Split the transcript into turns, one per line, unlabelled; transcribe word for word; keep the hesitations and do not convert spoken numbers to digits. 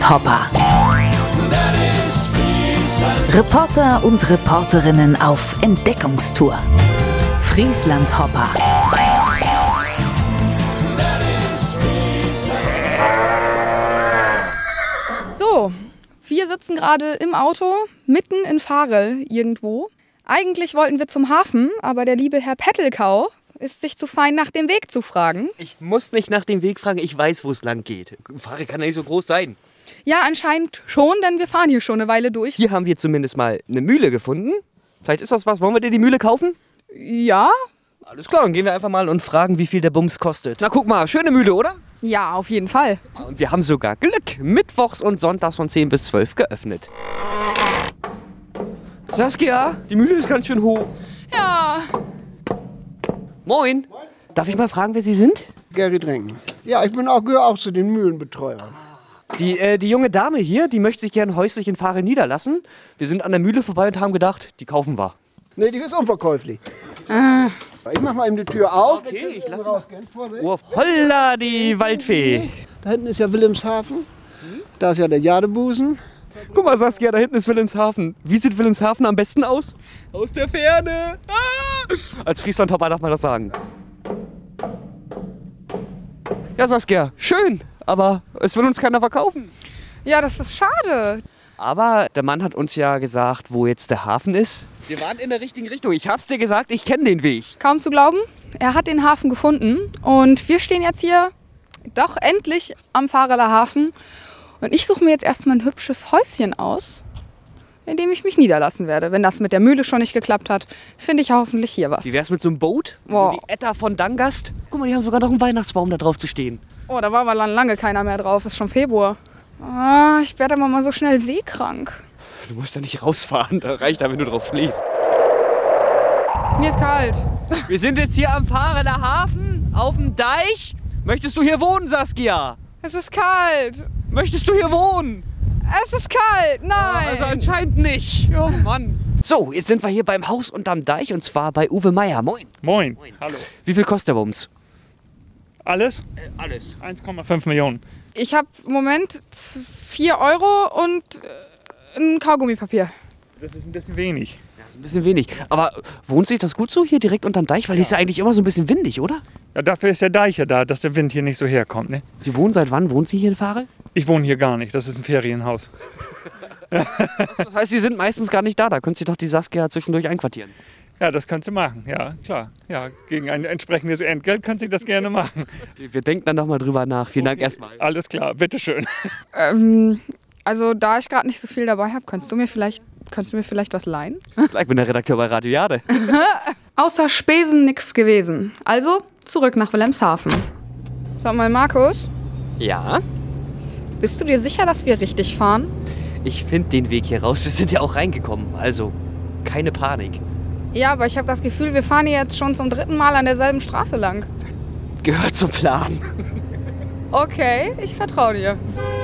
Friesland-Hopper. Reporter und Reporterinnen auf Entdeckungstour. Friesland-Hopper.
So, wir sitzen gerade im Auto, mitten in Varel irgendwo. Eigentlich wollten wir zum Hafen, aber der liebe Herr Pettelkau ist sich zu fein, nach dem Weg zu fragen.
Ich muss nicht nach dem Weg fragen, ich weiß, wo es lang geht. Varel kann ja nicht so groß sein.
Ja, anscheinend schon, denn wir fahren hier schon eine Weile durch.
Hier haben wir zumindest mal eine Mühle gefunden. Vielleicht ist das was. Wollen wir dir die Mühle kaufen?
Ja?
Alles klar, dann gehen wir einfach mal und fragen, wie viel der Bums kostet. Na guck mal, schöne Mühle, oder?
Ja, auf jeden Fall.
Und wir haben sogar Glück. Mittwochs und sonntags von zehn bis zwölf geöffnet. Saskia, die Mühle ist ganz schön hoch.
Ja.
Moin. Darf ich mal fragen, wer Sie sind?
Gerrit Renken. Ja, ich bin auch, gehöre auch zu den Mühlenbetreuern.
Die, äh, die junge Dame hier, die möchte sich gerne häuslich in Varel niederlassen. Wir sind an der Mühle vorbei und haben gedacht, die kaufen wir.
Nee, die ist unverkäuflich.
Ah.
Ich mach mal eben die Tür auf.
Okay, ich lass
rausgehen. Vorsicht.
Oh, holla, die Waldfee.
Da hinten ist ja Wilhelmshaven. Da ist ja der Jadebusen.
Guck mal, Saskia, da hinten ist Wilhelmshaven. Wie sieht Wilhelmshaven am besten aus? Aus der Ferne. Ah! Als Friesland-Hopper darf man das sagen. Ja, Saskia, schön, aber es will uns keiner verkaufen.
Ja, das ist schade.
Aber der Mann hat uns ja gesagt, wo jetzt der Hafen ist. Wir waren in der richtigen Richtung. Ich hab's dir gesagt, ich kenne den Weg.
Kaum zu glauben, er hat den Hafen gefunden und wir stehen jetzt hier doch endlich am Vareler Hafen. Und ich suche mir jetzt erstmal ein hübsches Häuschen aus, in dem ich mich niederlassen werde. Wenn das mit der Mühle schon nicht geklappt hat, finde ich hoffentlich hier was.
Wie wär's mit so einem Boot?
Wow.
So die Etta von Dangast. Guck mal, die haben sogar noch einen Weihnachtsbaum da drauf zu stehen.
Oh, da war aber lang- lange keiner mehr drauf. Ist schon Februar. Ah, ich werde aber mal so schnell seekrank.
Du musst da nicht rausfahren, da reicht da, wenn du drauf schläfst.
Mir ist kalt.
Wir sind jetzt hier am Vareler Hafen, auf dem Deich. Möchtest du hier wohnen, Saskia?
Es ist kalt.
Möchtest du hier wohnen?
Es ist kalt. Nein.
Also anscheinend nicht. Oh Mann. So, jetzt sind wir hier beim Haus unterm Deich und zwar bei Uwe Meier. Moin.
Moin. Hallo.
Wie viel kostet der Bums?
Alles?
Äh, alles.
eins Komma fünf Millionen.
Ich habe im Moment vier Euro und äh, ein Kaugummipapier.
Das ist ein bisschen wenig.
Ja, ist ein bisschen wenig. Aber wohnt sich das gut so hier direkt unterm Deich? Weil hier ist ja eigentlich immer so ein bisschen windig, oder?
Ja, dafür ist der Deich ja da, dass der Wind hier nicht so herkommt. Ne?
Sie wohnen seit wann? Wohnt Sie hier in Varel?
Ich wohne hier gar nicht. Das ist ein Ferienhaus.
Das heißt, Sie sind meistens gar nicht da. Da können Sie doch die Saskia zwischendurch einquartieren.
Ja, das kannst du machen. Ja, klar. Ja, gegen ein entsprechendes Entgelt kannst du das gerne machen.
Wir denken dann nochmal drüber nach. Vielen Dank erstmal.
Alles klar, bitteschön.
Ähm, also da ich gerade nicht so viel dabei habe, kannst du mir vielleicht, kannst du mir vielleicht was leihen?
Ich bin der Redakteur bei Radio Jade.
Außer Spesen nix gewesen. Also zurück nach Wilhelmshaven. Sag mal, Markus,
Ja?
bist du dir sicher, dass wir richtig fahren?
Ich finde den Weg hier raus. Wir sind ja auch reingekommen. Also, keine Panik.
Ja, aber ich habe das Gefühl, wir fahren hier jetzt schon zum dritten Mal an derselben Straße lang.
Gehört zum Plan.
Okay, ich vertraue dir.